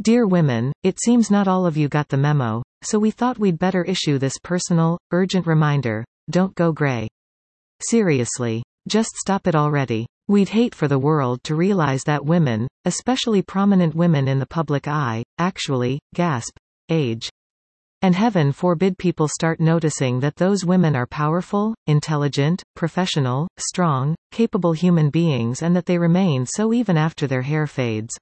Dear women, it seems not all of you got the memo, so we thought we'd better issue this personal, urgent reminder. Don't go gray. Seriously. Just stop it already. We'd hate for the world to realize that women, especially prominent women in the public eye, actually, gasp, age. And heaven forbid people start noticing that those women are powerful, intelligent, professional, strong, capable human beings and that they remain so even after their hair fades.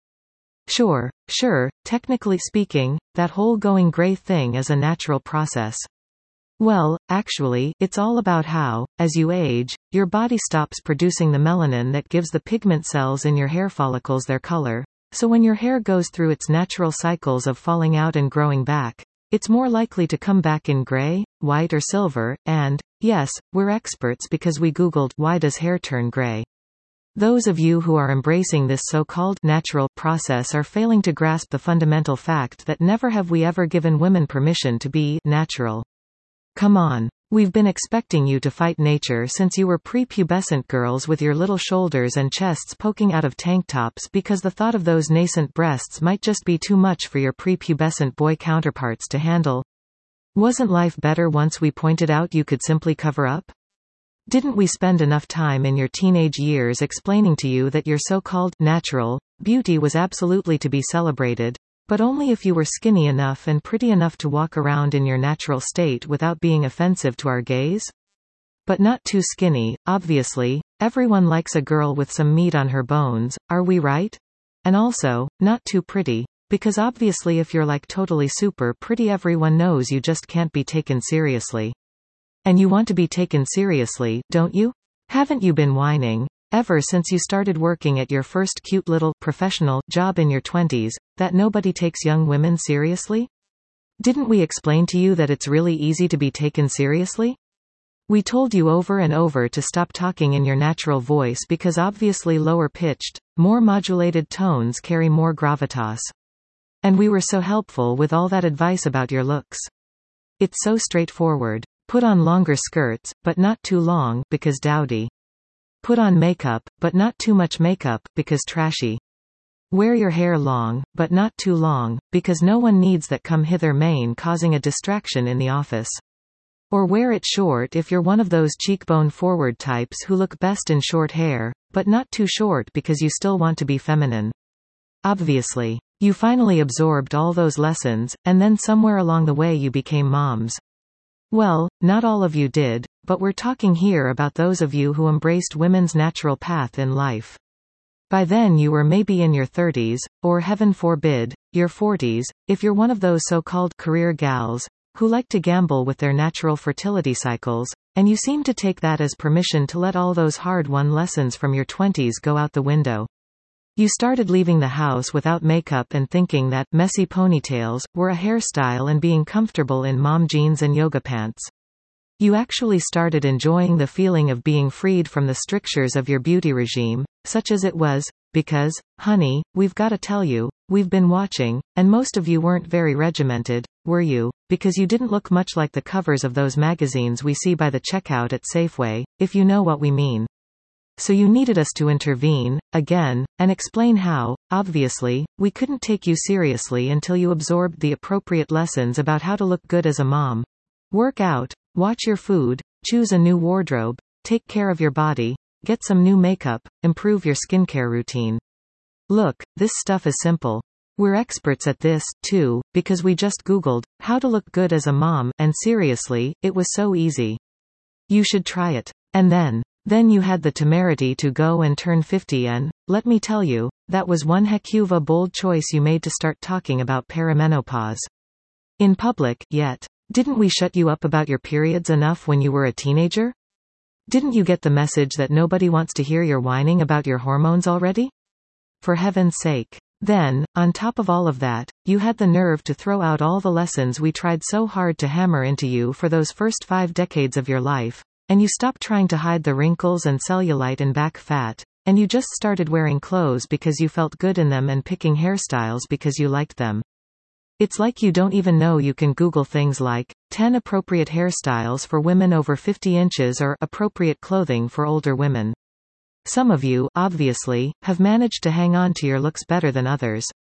Sure, technically speaking, that whole going gray thing is a natural process. Well, actually, it's all about how, as you age, your body stops producing the melanin that gives the pigment cells in your hair follicles their color. So when your hair goes through its natural cycles of falling out and growing back, it's more likely to come back in gray, white or silver, and, yes, we're experts because we Googled, why does hair turn gray? Those of you who are embracing this so-called natural process are failing to grasp the fundamental fact that never have we ever given women permission to be natural. Come on. We've been expecting you to fight nature since you were prepubescent girls with your little shoulders and chests poking out of tank tops because the thought of those nascent breasts might just be too much for your prepubescent boy counterparts to handle. Wasn't life better once we pointed out you could simply cover up? Didn't we spend enough time in your teenage years explaining to you that your so-called natural beauty was absolutely to be celebrated, but only if you were skinny enough and pretty enough to walk around in your natural state without being offensive to our gaze? But not too skinny, obviously. Everyone likes a girl with some meat on her bones, are we right? And also, not too pretty, because obviously if you're like totally super pretty everyone knows you just can't be taken seriously. And you want to be taken seriously, don't you? Haven't you been whining, ever since you started working at your first cute little professional job in your 20s, that nobody takes young women seriously? Didn't we explain to you that it's really easy to be taken seriously? We told you over and over to stop talking in your natural voice because obviously lower-pitched, more modulated tones carry more gravitas. And we were so helpful with all that advice about your looks. It's so straightforward. Put on longer skirts, but not too long, because dowdy. Put on makeup, but not too much makeup, because trashy. Wear your hair long, but not too long, because no one needs that come hither mane causing a distraction in the office. Or wear it short if you're one of those cheekbone forward types who look best in short hair, but not too short because you still want to be feminine. Obviously. You finally absorbed all those lessons, and then somewhere along the way you became moms. Well, not all of you did, but we're talking here about those of you who embraced women's natural path in life. By then you were maybe in your 30s, or heaven forbid, your 40s, if you're one of those so-called career gals, who like to gamble with their natural fertility cycles, and you seem to take that as permission to let all those hard-won lessons from your 20s go out the window. You started leaving the house without makeup and thinking that messy ponytails were a hairstyle and being comfortable in mom jeans and yoga pants. You actually started enjoying the feeling of being freed from the strictures of your beauty regime, such as it was, because, honey, we've got to tell you, we've been watching, and most of you weren't very regimented, were you? Because you didn't look much like the covers of those magazines we see by the checkout at Safeway, if you know what we mean. So you needed us to intervene, again, and explain how. Obviously, we couldn't take you seriously until you absorbed the appropriate lessons about how to look good as a mom. Work out, watch your food, choose a new wardrobe, take care of your body, get some new makeup, improve your skincare routine. Look, this stuff is simple. We're experts at this, too, because we just Googled, how to look good as a mom, and seriously, it was so easy. You should try it. And then you had the temerity to go and turn 50 and, let me tell you, that was one heck of a bold choice you made to start talking about perimenopause. In public, yet. Didn't we shut you up about your periods enough when you were a teenager? Didn't you get the message that nobody wants to hear your whining about your hormones already? For heaven's sake. Then, on top of all of that, you had the nerve to throw out all the lessons we tried so hard to hammer into you for those first 5 decades of your life, and you stopped trying to hide the wrinkles and cellulite and back fat, and you just started wearing clothes because you felt good in them and picking hairstyles because you liked them. It's like you don't even know you can Google things like 10 appropriate hairstyles for women over 50 inches or appropriate clothing for older women. Some of you, obviously, have managed to hang on to your looks better than others.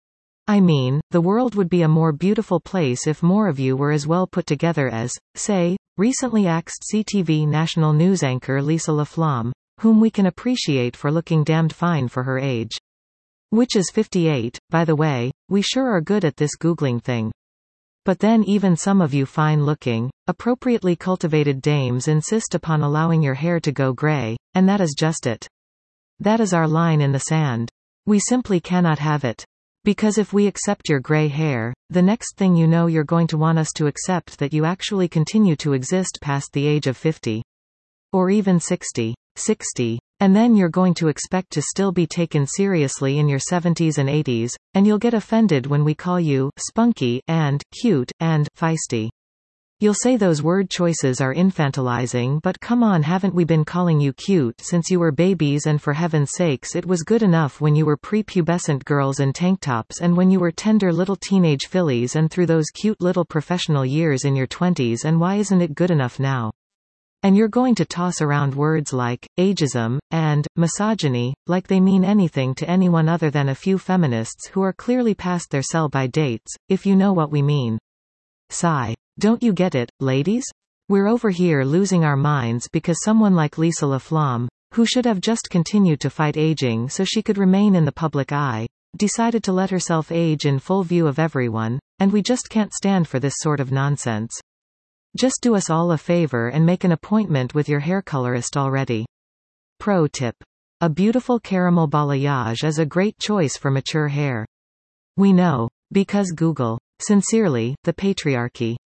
I mean, the world would be a more beautiful place if more of you were as well put together as, say, recently axed CTV national news anchor Lisa LaFlamme, whom we can appreciate for looking damned fine for her age. Which is 58, by the way. We sure are good at this Googling thing. But then even some of you fine-looking, appropriately cultivated dames insist upon allowing your hair to go gray, and that is just it. That is our line in the sand. We simply cannot have it. Because if we accept your gray hair, the next thing you know you're going to want us to accept that you actually continue to exist past the age of 50. Or even 60. 60. And then you're going to expect to still be taken seriously in your 70s and 80s, and you'll get offended when we call you spunky, and cute, and feisty. You'll say those word choices are infantilizing, but come on, haven't we been calling you cute since you were babies, and for heaven's sakes it was good enough when you were prepubescent girls in tank tops and when you were tender little teenage fillies and through those cute little professional years in your 20s, and why isn't it good enough now? And you're going to toss around words like ageism and misogyny like they mean anything to anyone other than a few feminists who are clearly past their sell-by dates, if you know what we mean. Sigh. Don't you get it, ladies? We're over here losing our minds because someone like Lisa LaFlamme, who should have just continued to fight aging so she could remain in the public eye, decided to let herself age in full view of everyone, and we just can't stand for this sort of nonsense. Just do us all a favor and make an appointment with your hair colorist already. Pro tip. A beautiful caramel balayage is a great choice for mature hair. We know. Because Google. Sincerely, the patriarchy.